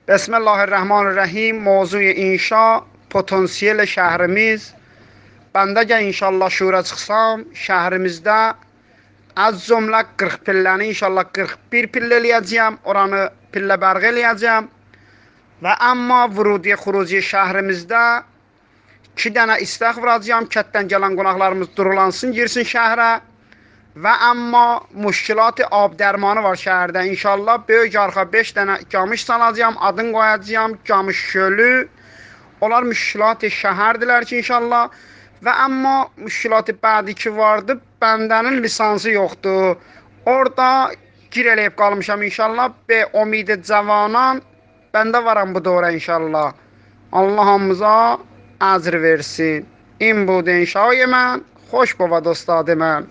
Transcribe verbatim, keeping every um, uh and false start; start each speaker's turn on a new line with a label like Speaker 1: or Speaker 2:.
Speaker 1: Bismillahirrahmanirrahim. Mövzu inşa potansiyel şəhrimiz. Bəndə gəl inşallah şura çıxsam, şəhrimizdə az cümlə qırx pilləni inşallah qırx bir pillə eləyəcəm, oranı pillə bərq eləyəcəm. Və amma vurudiyə xuruciyə şəhrimizdə iki dənə istəx vuracağım, kətdən gələn qonaqlarımız durulansın, girsin şəhrə. Və amma müşkilat ab dərmanı var şəhərdə. İnşallah böyük arxa beş dənə camış salacağım, adını qoyacağım, camış gölü. Onlar müşkilat şəhərdilər ki inşallah. Və amma müşkilat bədi ki vardı, bəndənin lisansı yoxdur. Orada gir eləyib qalmışam inşallah. Be umid cavanan bəndə varam bu dora inşallah. Allah hamımıza əcr versin. İn bu inşaya mən, xoş bova dostadı mən.